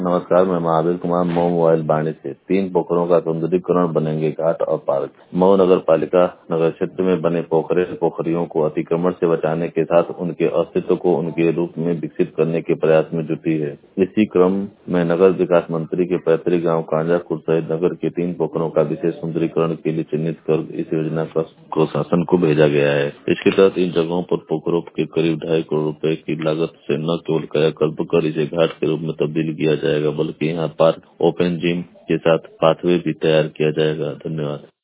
नमस्कार, मैं महावीर कुमार मऊ मोबाइल बाणी से 3 पोखरों का सौंदर्यीकरण बनेंगे घाट और पार्क। मऊ नगर पालिका नगर क्षेत्र में बने पोखरियों को अतिक्रमण से बचाने के साथ उनके अस्तित्व को उनके रूप में विकसित करने के प्रयास में जुटी है। इसी क्रम में नगर विकास मंत्री के पैतृक गाँव कांजापुर सहित नगर के 3 पोखरों का विशेष सौंदर्यीकरण के लिए चिन्हित कर इस योजना को शासन को भेजा गया है। इसके तहत इन जगहों पर पोखरों के करीब 2.5 करोड़ रुपए की लागत से न केवल कायाकल्प कर इसे घाट के रूप में तब्दील किया जाएगा, बल्कि यहाँ पार्क, ओपन जिम के साथ पाथवे भी तैयार किया जाएगा। धन्यवाद।